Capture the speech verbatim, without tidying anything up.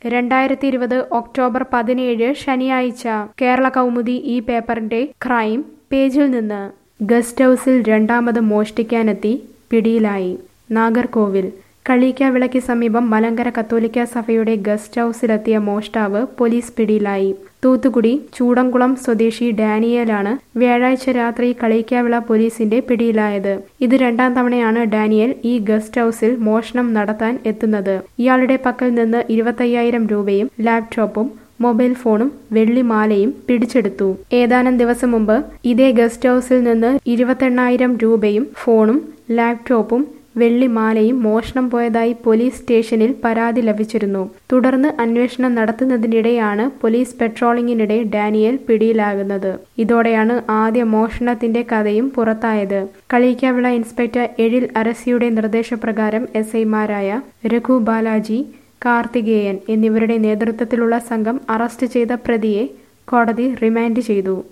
രണ്ടായിരത്തി ഇരുപത് ഒക്ടോബർ പതിനേഴ് ശനിയാഴ്ച കേരള കൗമുദി ഈ പേപ്പറിന്റെ ക്രൈം പേജിൽ നിന്ന് ഗസ്റ്റ് ഹൗസിൽ രണ്ടാമത് മോഷ്ടിക്കാനെത്തി പിടിയിലായി. നാഗർകോവിൽ കളിയിക്കാവിളയ്ക്ക് സമീപം മലങ്കര കത്തോലിക്ക സഭയുടെ ഗസ്റ്റ് ഹൗസിലെത്തിയ മോഷ്ടാവ് പോലീസ് പിടിയിലായി. തൂത്തുക്കുടി ചൂടംകുളം സ്വദേശി ഡാനിയേലാണ് വ്യാഴാഴ്ച രാത്രി കളിയിക്കാവിള പോലീസിന്റെ പിടിയിലായത്. ഇത് രണ്ടാം തവണയാണ് ഡാനിയേൽ ഈ ഗസ്റ്റ് ഹൗസിൽ മോഷണം നടത്താൻ എത്തുന്നത്. ഇയാളുടെ പക്കൽ നിന്ന് ഇരുപത്തയ്യായിരം രൂപയും ലാപ്ടോപ്പും മൊബൈൽ ഫോണും വെള്ളിമാലയും പിടിച്ചെടുത്തു. ഏതാനും ദിവസം മുമ്പ് ഇതേ ഗസ്റ്റ് ഹൗസിൽ നിന്ന് ഇരുപത്തെണ്ണായിരം രൂപയും ഫോണും ലാപ്ടോപ്പും വെള്ളിമാലയും മോഷണം പോയതായി പോലീസ് സ്റ്റേഷനിൽ പരാതി ലഭിച്ചിരുന്നു. തുടർന്ന് അന്വേഷണം നടത്തുന്നതിനിടെയാണ് പോലീസ് പെട്രോളിംഗിനിടെ ഡാനിയേൽ പിടിയിലാകുന്നത്. ഇതോടെയാണ് ആദ്യ മോഷണത്തിന്റെ കഥയും പുറത്തായത്. കളിയിക്കാവിള ഇൻസ്പെക്ടർ എഴിൽ അരസിയുടെ നിർദ്ദേശപ്രകാരം എസ് ഐമാരായ രഘു ബാലാജി, കാർത്തികേയൻ എന്നിവരുടെ നേതൃത്വത്തിലുള്ള സംഘം അറസ്റ്റ് ചെയ്ത പ്രതിയെ കോടതി റിമാൻഡ് ചെയ്തു.